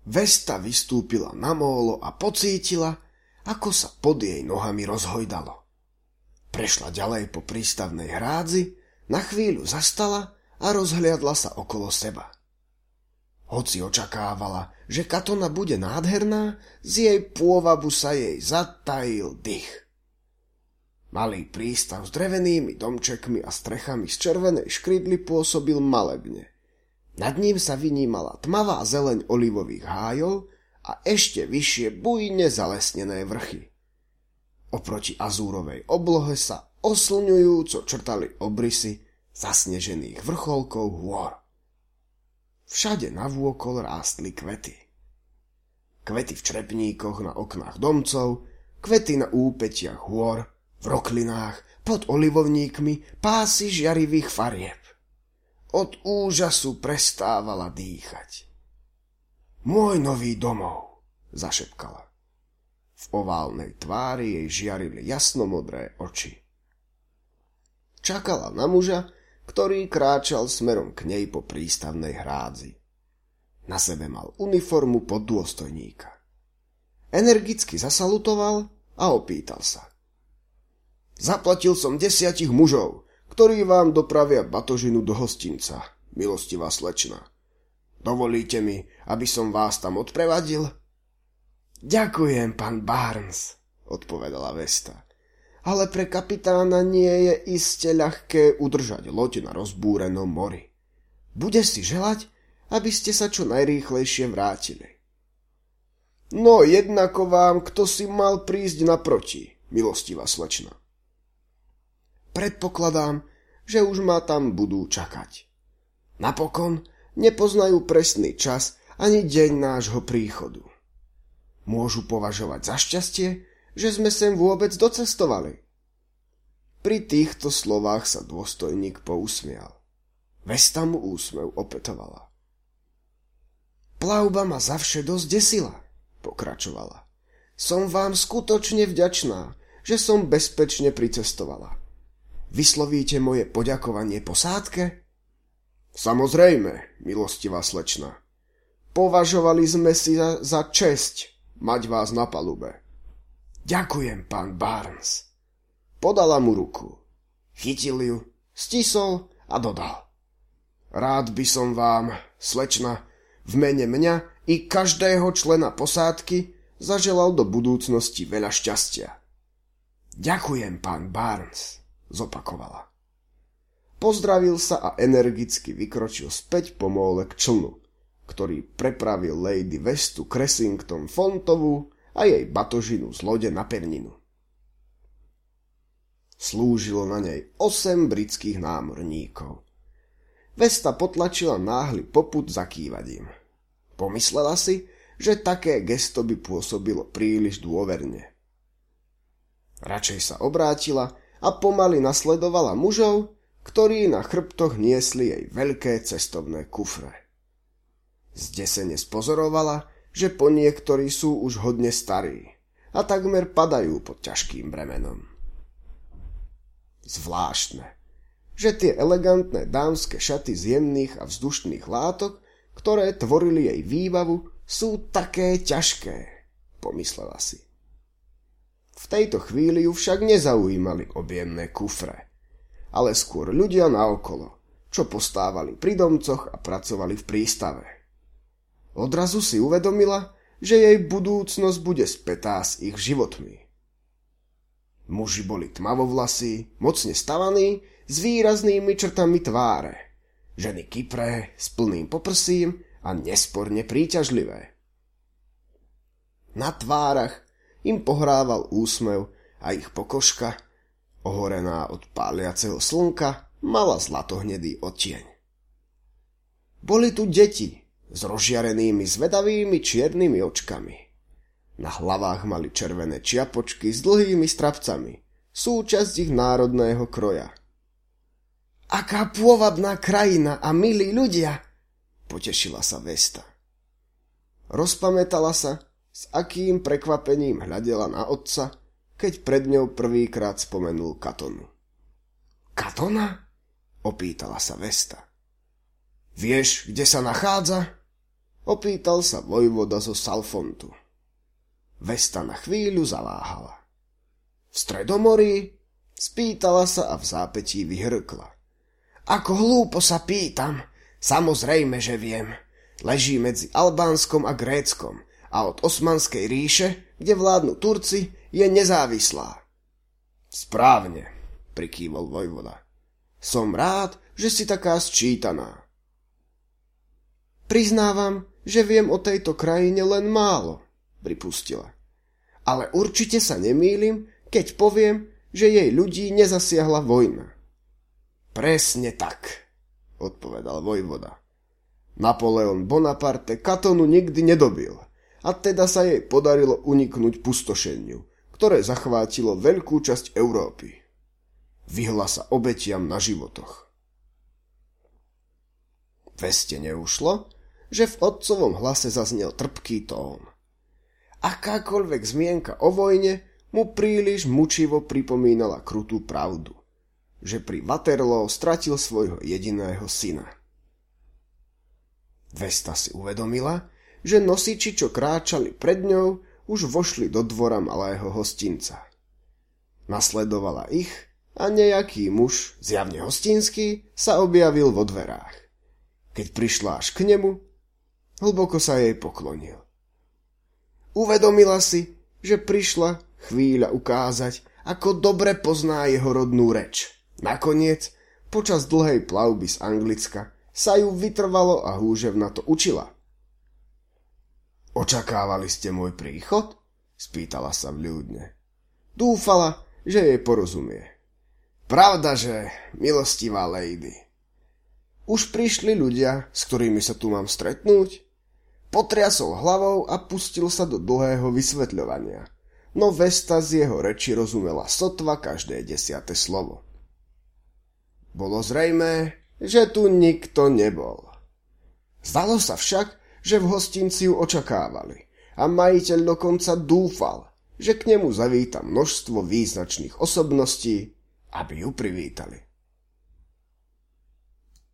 Vesta vystúpila na mólo a pocítila, ako sa pod jej nohami rozhojdalo. Prešla ďalej po prístavnej hrádzi, na chvíľu zastala a rozhliadla sa okolo seba. Hoci očakávala, že Katona bude nádherná, z jej pôvabu sa jej zatajil dych. Malý prístav s drevenými domčekmi a strechami z červenej škrydly pôsobil malebne. Nad ním sa vynímala tmavá zeleň olivových hájov a ešte vyššie bujne zalesnené vrchy. Oproti azúrovej oblohe sa oslňujúco črtali obrysy zasnežených vrcholkov hôr. Všade navôkol rástli kvety. Kvety v črepníkoch na oknách domcov, kvety na úpetiach hôr, v roklinách, pod olivovníkmi, pásy žiarivých farieb. Od úžasu prestávala dýchať. Môj nový domov, zašepkala. V oválnej tvári jej žiarili jasnomodré oči. Čakala na muža, ktorý kráčal smerom k nej po prístavnej hrádzi. Na sebe mal uniformu poddôstojníka. Energicky zasalutoval a opýtal sa. Zaplatil som 10 mužov, ktorí vám dopravia batožinu do hostinca, milostivá slečna. Dovolíte mi, aby som vás tam odprevadil? Ďakujem, pán Barnes, odpovedala Vesta. Ale pre kapitána nie je iste ľahké udržať loď na rozbúrenom mori. Bude si želať, aby ste sa čo najrýchlejšie vrátili. No jednako vám, kto si mal prísť naproti, milostivá slečna. Predpokladám, že už ma tam budú čakať. Napokon nepoznajú presný čas ani deň nášho príchodu. Môžu považovať za šťastie, že sme sem vôbec docestovali. Pri týchto slovách sa dôstojník pousmial. Vesta mu úsmev opetovala. Plavba ma zavše dosť desila, pokračovala. Som vám skutočne vďačná, že som bezpečne pricestovala. Vyslovíte moje poďakovanie posádke? Samozrejme, milostivá slečna. Považovali sme si za česť mať vás na palube. Ďakujem, pán Barnes. Podala mu ruku. Chytil ju, stisol a dodal. Rád by som vám, slečna, v mene mňa i každého člena posádky zaželal do budúcnosti veľa šťastia. Ďakujem, pán Barnes, zopakovala. Pozdravil sa a energicky vykročil späť po móle k člnu, ktorý prepravil Lady Vestu Cressington Fontovú a jej batožinu z lode na pevninu. Slúžilo na nej 8 britských námorníkov. Vesta potlačila náhly popud zakývaním. Pomyslela si, že také gesto by pôsobilo príliš dôverne. Radšej sa obrátila a pomaly nasledovala mužov, ktorí na chrbtoch niesli jej veľké cestovné kufre. Zdesene spozorovala, že po niektorí sú už hodne starí a takmer padajú pod ťažkým bremenom. Zvláštne, že tie elegantné dámske šaty z jemných a vzdušných látok, ktoré tvorili jej výbavu, sú také ťažké, pomyslela si. V tejto chvíli ju však nezaujímali objemné kufre, ale skôr ľudia naokolo, čo postávali pri domcoch a pracovali v prístave. Odrazu si uvedomila, že jej budúcnosť bude spätá s ich životmi. Muži boli tmavovlasí, mocne stavaní, s výraznými črtami tváre. Ženy kypré, s plným poprsím a nesporne príťažlivé. Na tvárach im pohrával úsmev a ich pokožka, ohorená od páliaceho slnka, mala zlatohnedý odtieň. Boli tu deti s rozžiarenými zvedavými čiernymi očkami. Na hlavách mali červené čiapočky s dlhými strapcami, súčasť ich národného kroja. Aká pôvabná krajina a milí ľudia, potešila sa Vesta. Rozpamätala sa, s akým prekvapením hľadela na otca, keď pred ňou prvýkrát spomenul Katonu. Katona? Opýtala sa Vesta. Vieš, kde sa nachádza? opýtal sa vojvoda zo Salfontu. Vesta na chvíľu zaváhala. V Stredomorí? Spýtala sa a v zápätí vyhrkla. Ako hlúpo sa pýtam, samozrejme, že viem. Leží medzi Albánskom a Gréckom a od Osmanskej ríše, kde vládnu Turci, je nezávislá. Správne, prikývol vojvoda. Som rád, že si taká sčítaná. Priznávam, že viem o tejto krajine len málo, pripustila. Ale určite sa nemýlim, keď poviem, že jej ľudí nezasiahla vojna. Presne tak, odpovedal vojvoda. Napoleon Bonaparte Katonu nikdy nedobil a teda sa jej podarilo uniknúť pustošeniu, ktoré zachvátilo veľkú časť Európy. Vyhla sa obetiam na životoch. Veste neušlo, že v otcovom hlase zaznel trpký tón. Akákoľvek zmienka o vojne mu príliš mučivo pripomínala krutú pravdu, že pri Waterloo stratil svojho jediného syna. Vesta si uvedomila, že nosiči, čo kráčali pred ňou, už vošli do dvora malého hostinca. Nasledovala ich a nejaký muž, zjavne hostinský, sa objavil vo dverách. Keď prišla až k nemu, hlboko sa jej poklonil. Uvedomila si, že prišla chvíľa ukázať, ako dobre pozná jeho rodnú reč. Nakoniec, počas dlhej plavby z Anglicka, sa ju vytrvalo a húževnato učila. Očakávali ste môj príchod? Spýtala sa vľúdne. Dúfala, že jej porozumie. Pravdaže, milostivá lady. Už prišli ľudia, s ktorými sa tu mám stretnúť? Potriasol hlavou a pustil sa do dlhého vysvetľovania, no Vesta z jeho reči rozumela sotva každé 10. slovo. Bolo zrejmé, že tu nikto nebol. Zdalo sa však, že v hostinci ju očakávali a majiteľ dokonca dúfal, že k nemu zavíta množstvo význačných osobností, aby ju privítali.